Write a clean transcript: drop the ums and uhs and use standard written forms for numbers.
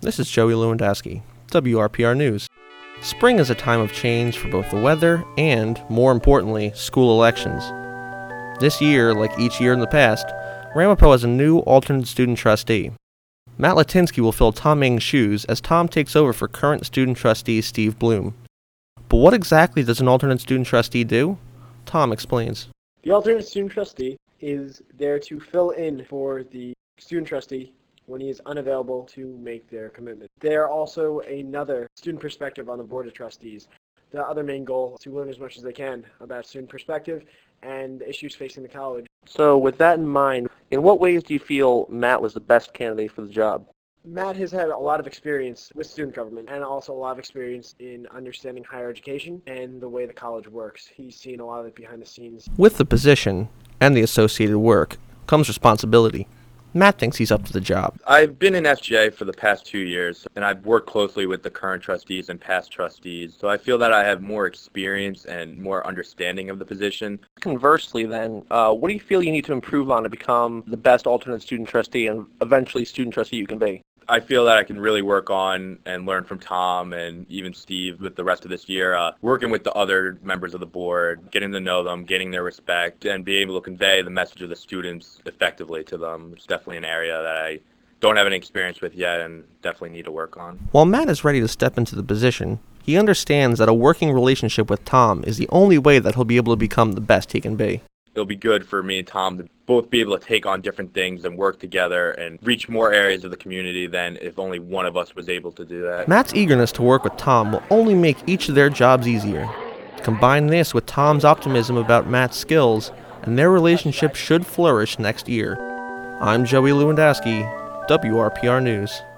This is Joey Lewandowski, WRPR News. Spring is a time of change for both the weather and, more importantly, school elections. This year, like each year in the past, Ramapo has a new alternate student trustee. Matt Latinsky will fill Tom Ng's shoes as Tom takes over for current student trustee Steve Bloom. But what exactly does an alternate student trustee do? Tom explains. The alternate student trustee is there to fill in for the student trustee when he is unavailable to make their commitment. They are also another student perspective on the Board of Trustees. The other main goal is to learn as much as they can about student perspective and the issues facing the college. So with that in mind, in what ways do you feel Matt was the best candidate for the job? Matt has had a lot of experience with student government and also a lot of experience in understanding higher education and the way the college works. He's seen a lot of it behind the scenes. With the position and the associated work comes responsibility. Matt thinks he's up to the job. I've been in FGA for the past 2 years, and I've worked closely with the current trustees and past trustees, so I feel that I have more experience and more understanding of the position. Conversely, then, what do you feel you need to improve on to become the best alternate student trustee and eventually student trustee you can be? I feel that I can really work on and learn from Tom and even Steve with the rest of this year, working with the other members of the board, getting to know them, gaining their respect, and being able to convey the message of the students effectively to them. It's definitely an area that I don't have any experience with yet and definitely need to work on. While Matt is ready to step into the position, he understands that a working relationship with Tom is the only way that he'll be able to become the best he can be. It'll be good for me and Tom to both be able to take on different things and work together and reach more areas of the community than if only one of us was able to do that. Matt's eagerness to work with Tom will only make each of their jobs easier. Combine this with Tom's optimism about Matt's skills, and their relationship should flourish next year. I'm Joey Lewandowski, WRPR News.